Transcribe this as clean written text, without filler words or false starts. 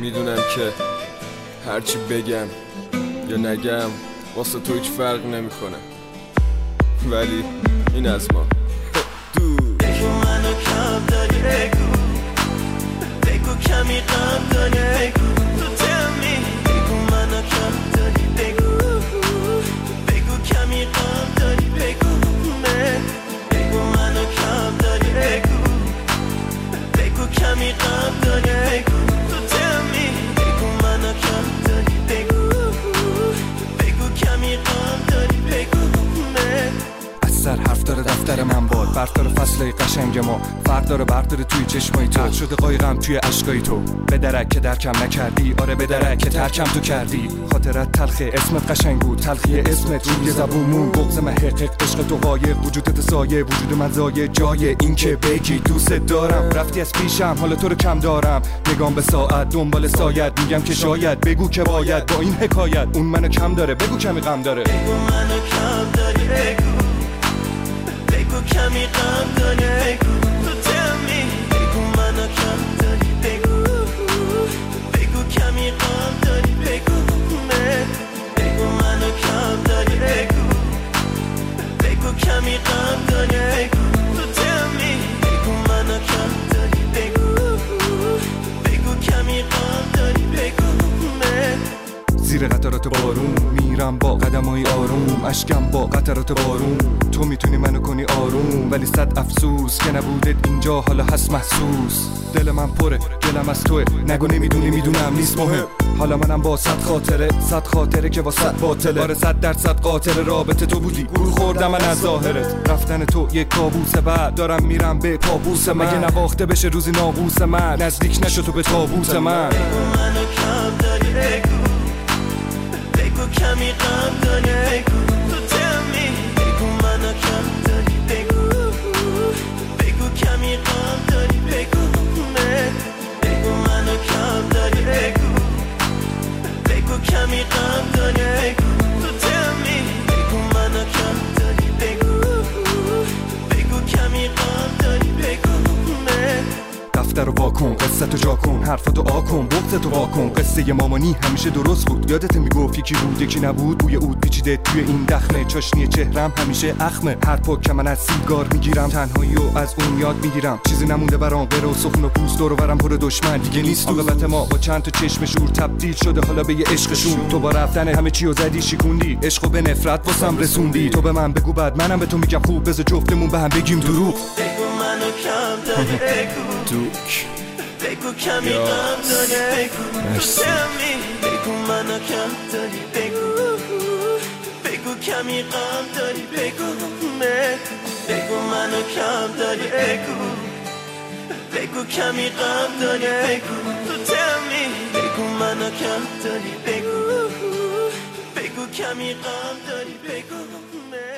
میدونم که هرچی بگم یا نگم واسه تو هیچ فرق نمیکنه، ولی این از ما. بگو منو کم داری، بگو کمی غم داری، بگو تو تمی، بگو منو کم داری، بگو کمی غم داری، بگو منو کم داری، بگو کمی غم داری، بگو تو تمی، بگو منو کم داری، بگو کمی غم داری، بگو سر حرف داره دفتر من باد، برف داره فصله قشنگ ما، فرق داره برق داره توی چشمای تو، شده قایقم توی عشقای تو، بدرک که درکم نکردی، آره بدرک که ترکم تو کردی، خاطرت تلخه اسمت قشنگ بود، تلخی اسمت روی زبونمون، بغض محقق عشق تو قایق، وجودت سایه، وجود من زایه، جای این که بگی دوست دارم، رفتی از پیشم حالا تو رو کم دارم، نگام به ساعت دنبال سایت، میگم که شاید بگو که باید با این حکایت، اون منو کم داره بگو کمی غم داره، بگو منو کم داری، بگو کمی غم داری، بگو تو تمی، بگو منو کم داری، بگو کمی غم داری، بگو منو کم داری، بگو کمی غم داری، بگو تو تمی، بگو منو کم داری، بگو کمی غم داری، بگو زیر قطرات بارون میرم با قدمای آروم، اشکم با قطرات بارون، تو میتونی منو کنی آروم، ولی صد افسوس که نبودت اینجا حالا هست محسوس، دل من پره دلم از توه، نگو نمیدونی میدونم نیست مهم، حالا منم با صد خاطره که با صد باطله، آره 100% قاتل رابطه تو بودی، گول خوردم من از ظاهرت، رفتن تو یک کابوسه، بعد دارم میرم به پابوس من، مگه نواخته بشه روزی ناقوس من، نزدیک نشو تو به تابوت من، منو کم داری، بگو کمی غم داری، بگو تو تمی، بگو منو کم داری، بگو کمی غم داری، بگو منو کم داری، بگو کمی غم داری، بگو تو تمی، بگو منو کم داری، بگو کمی غم داری، بگو دفتر رو واکن، قصه تو جا کن، حرفتو آکن، بغضتو واکن، قصه مامانی همیشه درست بود، یادت میگفت یکی بود یکی نبود، بوی عود پیچیده توی این دخمه، چاشنی چهرم همیشه اخمه، هر پک که من از سیگار میگیرم، تنهایی و از اون یاد میگیرم، چیزی نمونده برام غیر و سخن و پوست، دور و برم پر دشمن دیگه نیست، عاقبت ما با چند تا چشم شور تبدیل شده حالا به یه عشقشون، تو با رفتن همه چیو زدی شیکوندی، عشقو به نفرت واسم رسوندی، تو به من بگو بعد منم به تو میگم خوب، بذار جفتمون به هم بگیم دروغ، بگو منو کم داری، بگو کمی غم داری، بگو تو تمی، بگو منو کم داری، بگو کمی غم داری، بگو منو کم داری، بگو کمی غم داری، بگو تو تمی، بگو منو کم داری، بگو کمی غم داری، بگو